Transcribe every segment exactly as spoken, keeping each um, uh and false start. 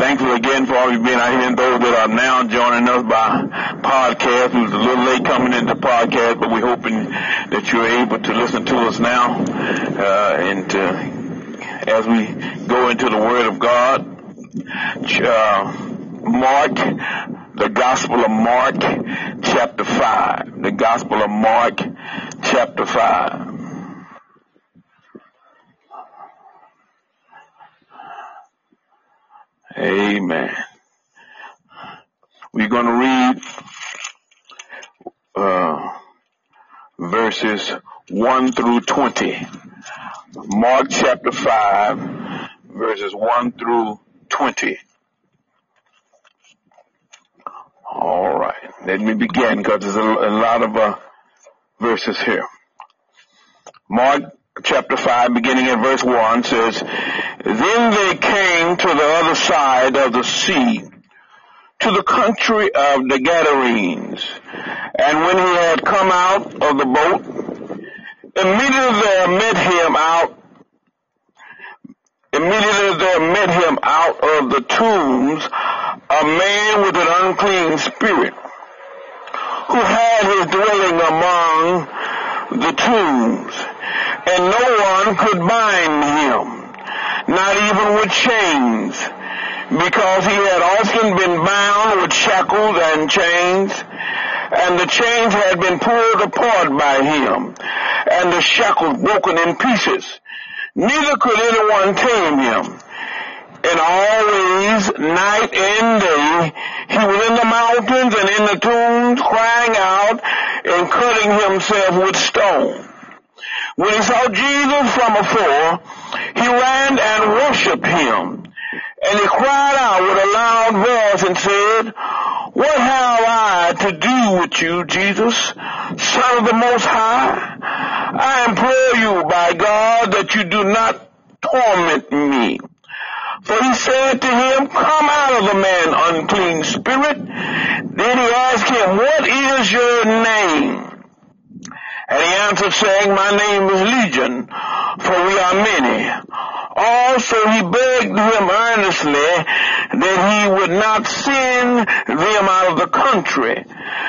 thankful again for all you being out here and those that are now joining us by podcast. It was a little late coming into podcast, but we're hoping that you're able to listen to us now. Uh, and to, as we go into the Word of God, uh, Mark, the Gospel of Mark, chapter five. The Gospel of Mark, chapter five. Amen. We're going to read uh, verses one through twenty. Mark chapter five, verses one through twenty. All right. Let me begin because there's a, a lot of uh, verses here. Mark chapter five, beginning at verse one, says, Then they came to the other side of the sea, to the country of the Gadarenes. And when he had come out of the boat, immediately there met him out, immediately there met him out of the tombs a man with an unclean spirit, who had his dwelling among the tombs, and no one could bind him, not even with chains, because he had often been bound with shackles and chains, and the chains had been pulled apart by him, and the shackles broken in pieces. Neither could anyone tame him. And always, night and day, he was in the mountains and in the tombs, crying out and cutting himself with stone. When he saw Jesus from afar, he ran and worshipped him. And he cried out with a loud voice and said, What have I to do with you, Jesus, Son of the Most High? I implore you by God that you do not torment me. For he said to him, Come out of the man, unclean spirit. Then he asked him, What is your name? And he answered, saying, My name is Legion, for we are many. Also he begged him earnestly that he would not send them out of the country.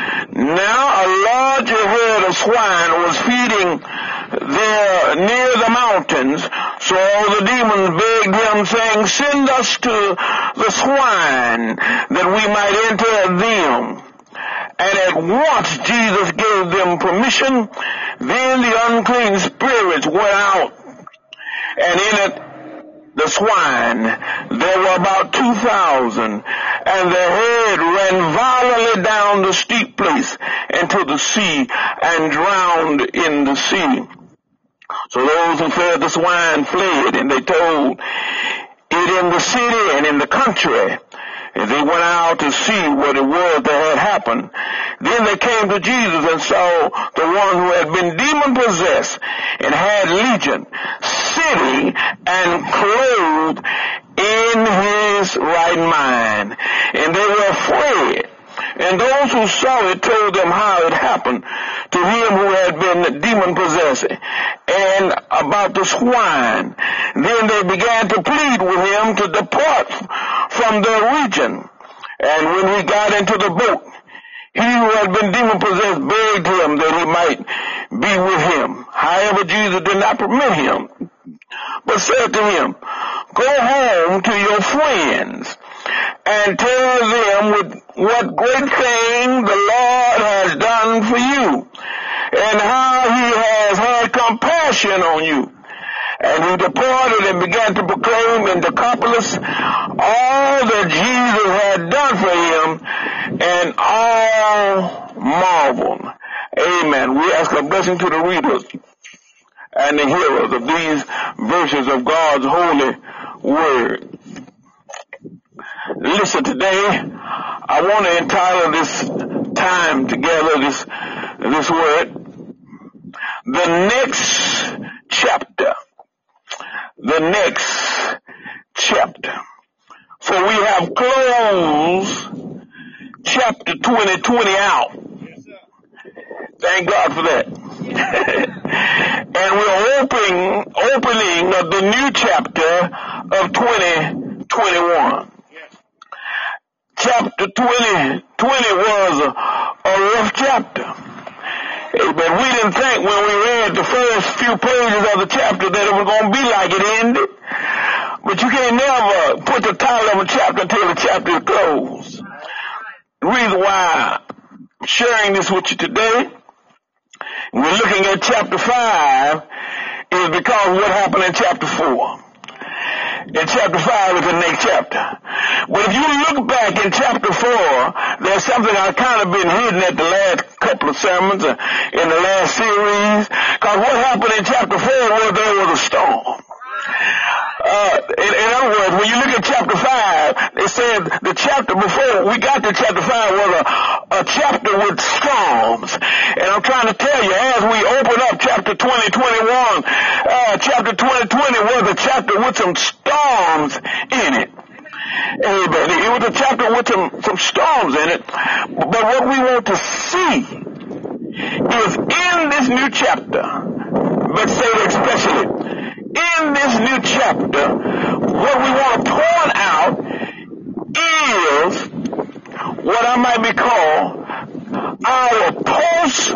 Now a large herd of swine was feeding there near the mountains, so all the demons begged him, saying, Send us to the swine, that we might enter them. And at once Jesus gave them permission. Then the unclean spirits went out, and in it the swine, there were about two thousand, and the herd ran violently down the steep place into the sea, and drowned in the sea. So those who fed the swine fled, and they told it in the city and in the country. And they went out to see what it was that had happened. Then they came to Jesus and saw the one who had been demon-possessed and had legion, sitting and clothed in his right mind. And they were afraid. And those who saw it told them how it happened to him who had been demon-possessed, and about the swine. Then they began to plead with him to depart from their region. And when he got into the boat, he who had been demon-possessed begged him that he might be with him. However, Jesus did not permit him, but said to him, Go home to your friends and tell them with what great thing the Lord has done for you, and how he has had compassion on you. And he departed and began to proclaim in Decapolis all that Jesus had done for him, and all marveled. Amen. We ask a blessing to the readers and the hearers of these verses of God's holy word. Listen, today I want to entitle this time together, this this word, The Next Chapter. The next chapter. For we have closed chapter twenty twenty out. Thank God for that. And we're opening, opening of the new chapter of twenty twenty-one. chapter twenty, twenty was a, a rough chapter. But we didn't think when we read the first few pages of the chapter that it was going to be like it ended. But you can't never put the title of a chapter until the chapter is closed. The reason why I'm sharing this with you today, we're looking at chapter five, is because what happened in chapter four. In chapter five is the next chapter. But if you look back in chapter four, there's something I've kind of been hidden at the last couple of sermons uh, in the last series. Because what happened in chapter four was there was a storm. Uh, in, in other words, when you look at chapter five, it said the chapter before we got to chapter five was a, a chapter with storms. And I'm trying to tell you, as we open up chapter twenty, twenty-one, uh, chapter twenty, twenty was a chapter with some storms in it. Amen. It was a chapter with some, some storms in it. But what we want to see is in this new chapter, but say it especially, in this new chapter, what we want to point out is what I might be called our post,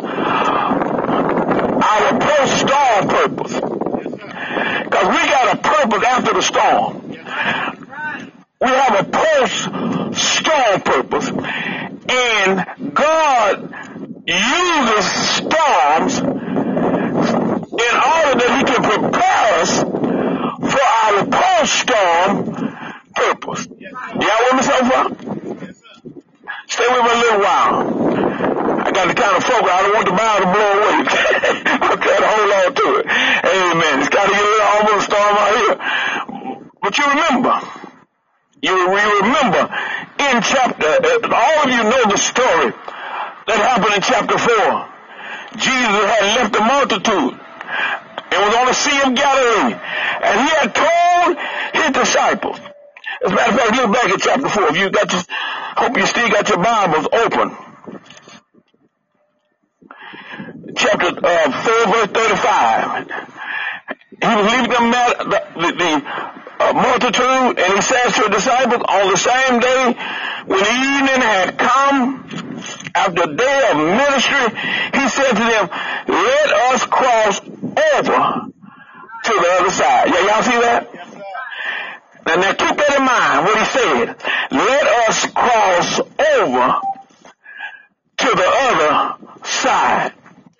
our post-storm purpose. Because we got a purpose after the storm. We have a post-storm purpose. And God uses storms in order that he can prepare us for our post-storm purpose. Y'all with me so far? Stay with me a little while. I got the kind of focus, I don't want the Bible to blow away. I'm trying to hold on to it. Amen. It's got to get a little almost storm out here. But you remember, you, you remember in chapter, all of you know the story that happened in chapter four. Jesus had left the multitude. It was on the Sea of Galilee. And he had told his disciples. As a matter of fact, look back at chapter four. If you got your, hope you still got your Bibles open. Chapter uh, four, verse thirty-five. He was leaving them the, the, the uh, multitude, and he says to the disciples, on the same day when the evening had come, after a day of ministry, he said to them, let us cross over to the other side. Yeah, y'all see that? Yes, sir. Now, now keep that in mind, what he said. Let us cross over to the other side.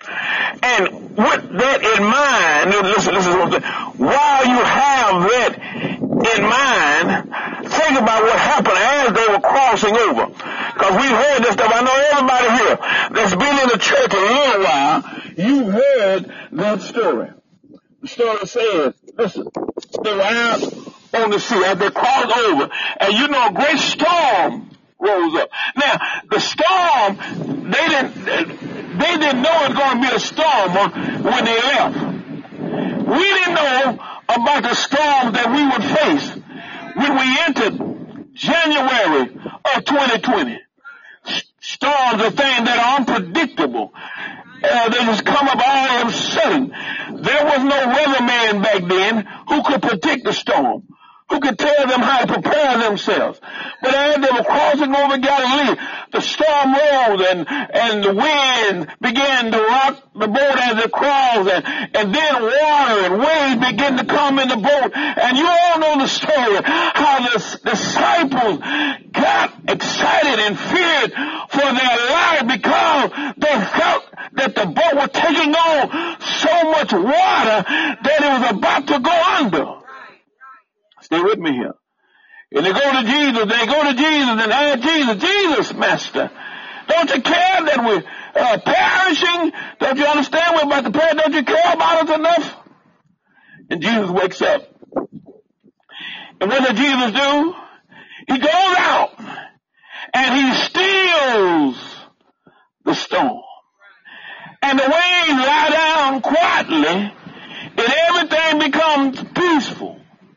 And with that in mind, listen, listen, listen, while you have that in mind, think about what happened as they were crossing over. Because we've heard this stuff. I know everybody here that's been in the church a little while, you've heard that story. The story says, listen, they were out on the sea as they crossed over, and you know a great storm rose up. Now, the storm, they didn't... They didn't know it was going to be a storm when they left. We didn't know about the storms that we would face when we entered January of twenty twenty. Storms are things that are unpredictable. Uh, they just come up all of a sudden. There was no weatherman back then who could predict the storm, who could tell them how to prepare themselves. But as they were crossing over Galilee, the storm rose and, and the wind began to rock the boat as it crossed, and, and then water and waves began to come in the boat. And you all know the story, how the disciples got excited and feared for their life because they felt that the boat was taking on so much water that it was about to go under. Stay with me here. And they go to Jesus, they go to Jesus and ask Jesus, Jesus, Master, don't you care that we're uh, perishing? Don't you understand we're about to perish? Don't you care about us enough? And Jesus wakes up. And what does Jesus do? He goes out and he stills the storm. And the waves lie down quietly and everything becomes peaceful.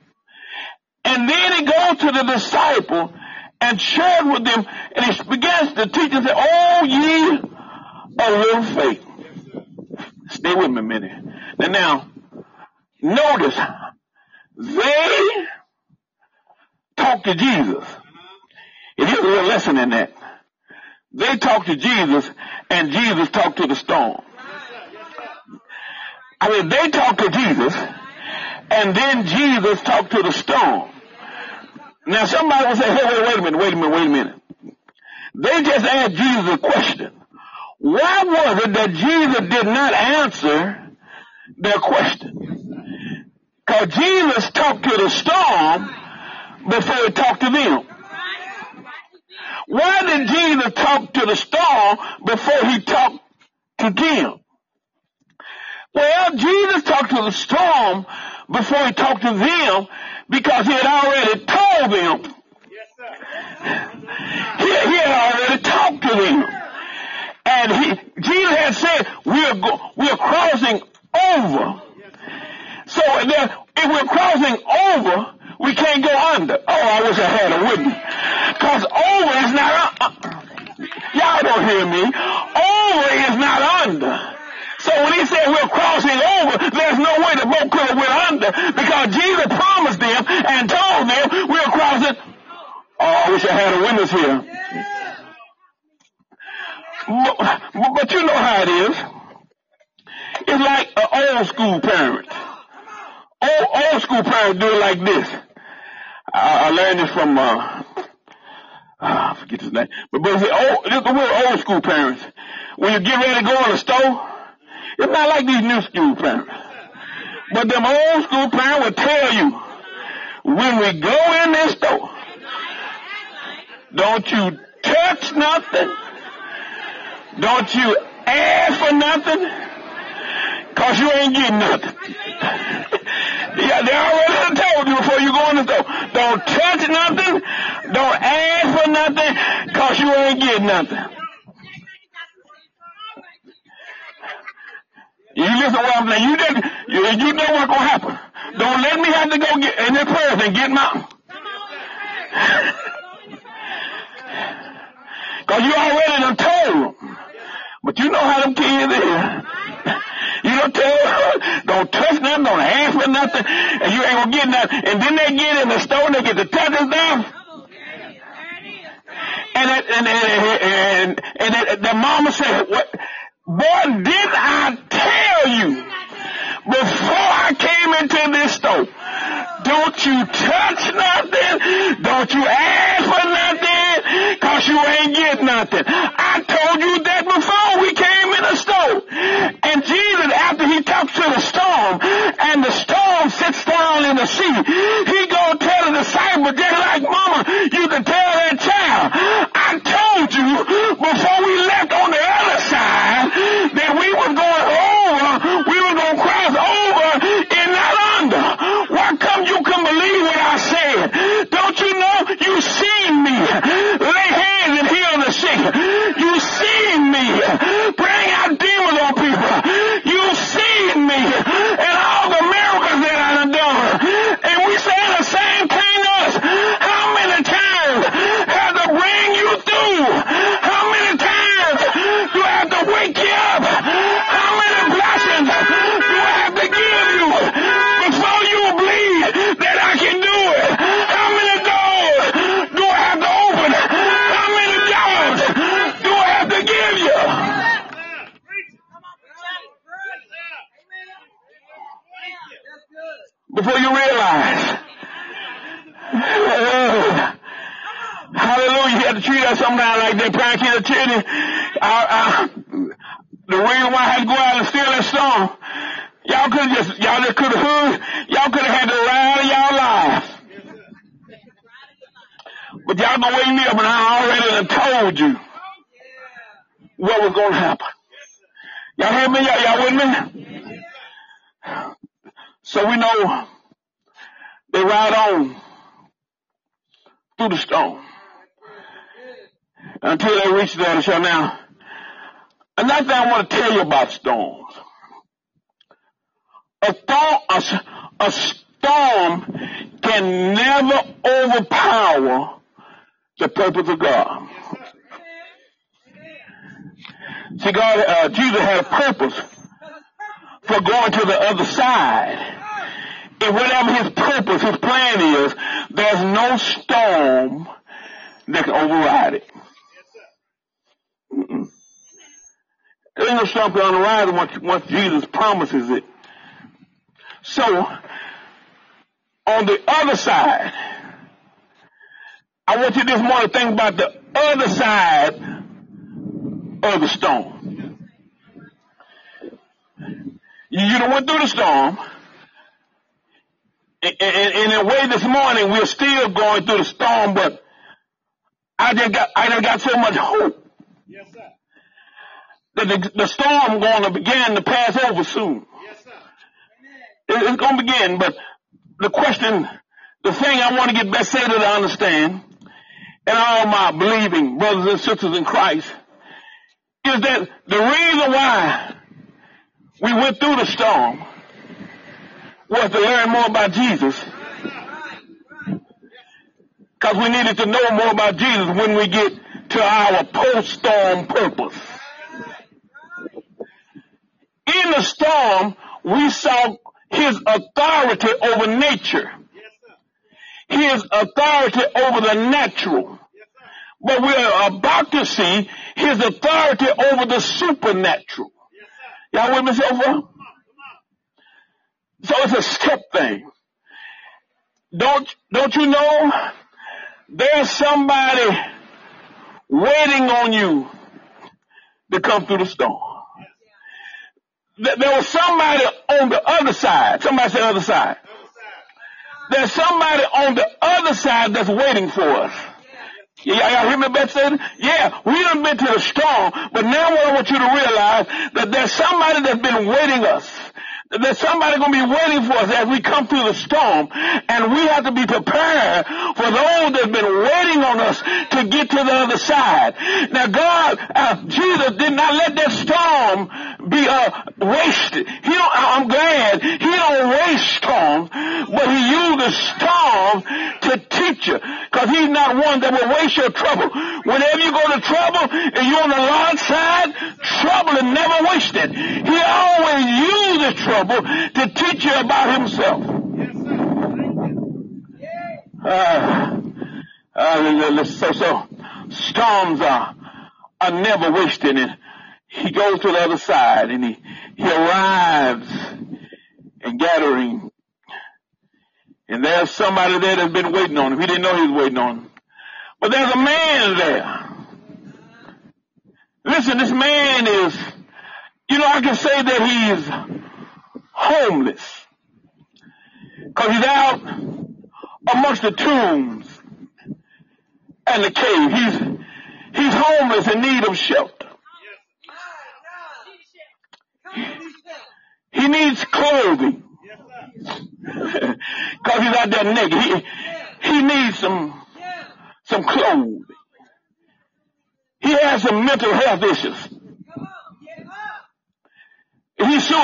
And then he goes to the disciple and shared with them, and he begins to teach and say, oh, ye of little faith. Stay with me a minute. And now, notice, they talked to Jesus. It is a real lesson in that. They talked to Jesus, and Jesus talked to the storm. I mean, they talked to Jesus, and then Jesus talked to the storm. Now, somebody will say, hey, wait, wait a minute, wait a minute, wait a minute. They just asked Jesus a question. Why was it that Jesus did not answer their question? Because Jesus talked to the storm before he talked to them. Why did Jesus talk to the storm before he talked to them? Well, Jesus talked to the storm before he talked to them because he had already told them. Yes, sir. He, he had already talked to them. And he, Jesus had said, we are, go, we are crossing over. So there, if we're crossing over, we can't go under. Oh, I wish I had a witness. Because over is not, uh, y'all don't hear me. Over is not under. So when he said we're crossing over, there's no way the boat could have went under because Jesus promised them and told them we're crossing. Oh, I wish I had a witness here. But, but you know how it is. It's like an old school parent. Old, old school parents do it like this. I, I learned this from, uh, I forget his name. But, but see, old, we're old school parents. When you get ready to go in the store, it's not like these new school parents. But them old school parents will tell you, when we go in this store, don't you touch nothing. Don't you ask for nothing. Cause you ain't getting nothing. Yeah, they already told you before you go in the store. Don't touch nothing. Don't ask for nothing. Cause you ain't getting nothing. You listen to what I'm saying. You didn't, you, you know what's going to happen. Don't let me have to go get in this prayers and get my. Because you already done told them. But you know how them kids is. You don't tell them, don't touch nothing, don't ask for nothing, and you ain't going to get nothing. And then they get in the store and they get the touches down. And, it, and, and, and, and it, the mama said, what? Boy, did I tell you before I came into this store, don't you touch nothing, don't you ask for nothing, cause you ain't get nothing. I told you that before we came in the store. And Jesus, after he talks to the storm, and the storm sits down in the sea, he gonna tell the disciples, just like mama, you can tell that child, I told you before we left on the other side, that we was going over, we were going to cross over and not under. Why come you can believe what I said? Don't you know you seen me lay hands and heal the sick? You seen me bring out demons on people. You seen me and all the miracles that I done done. And we say the same thing to us. How many times have to bring you through? How many times do I have to wake you up? How many blessings do I have to give you before you believe that I can do it? How many doors do I have to open? How many doors do I have to give you? Before you realize, uh, hallelujah, you have to treat us sometimes like that parent kid of children. I, I, the reason why I had to go out and steal that song, y'all could have just, y'all just could have heard, y'all could have had the ride of y'all lives. But y'all gonna wake me up and I already done told you what was gonna happen. Y'all hear me? Y'all, y'all with me? So we know they ride on through the storm until they reach the other shore. Now, another thing I want to tell you about storms. A storm, a, a storm can never overpower the purpose of God. See, God, uh, Jesus had a purpose for going to the other side. And whatever his purpose, his plan is, there's no storm that can override it. Mm-mm. There ain't no storm can override it once, once Jesus promises it. So, on the other side, I want you this morning to think about the other side of the storm. You, you done went through the storm, and, and, and in a way this morning we're still going through the storm, but I just got, I just got so much hope. Yes, sir. That the, the storm going to begin to pass over soon. Yes, sir. It, it's going to begin, but the question, the thing I want to get best to understand, and all my believing brothers and sisters in Christ, is that the reason why we went through the storm was to learn more about Jesus. Because we needed to know more about Jesus when we get to our post-storm purpose. In the storm, we saw his authority over nature. His authority over the natural. But we're about to see his authority over the supernatural. Y'all with me so far? So it's a step thing. Don't, don't you know there's somebody waiting on you to come through the storm? There was somebody on the other side. Somebody say other side. There's somebody on the other side that's waiting for us. Y'all, y'all hear me better say? Yeah, we done been to the storm, but now I want you to realize that there's somebody that's been waiting us. There's somebody going to be waiting for us as we come through the storm, and we have to be prepared for those that's been waiting on us to get to the other side. Now God, uh, Jesus did not let that storm be uh, wasted. He don't, I'm glad He don't waste storms, but He uses storms to teach you, because He's not one that will waste your trouble. Whenever you go to trouble and you're on the Lord's side, trouble is never wasted. He always uses trouble to teach you about Himself. Yes, sir. Uh, uh, so, so storms are are never wasted, and He goes to the other side, and he he arrives and gathering, and there's somebody there that's been waiting on him. He didn't know he was waiting on him, but there's a man there. Listen, this man is, you know, I can say that he's homeless, because he's out amongst the tombs and the cave. He's he's homeless in need of shelter. He needs clothing, because he's out there naked. He he needs some some clothing. He has some mental health issues. He's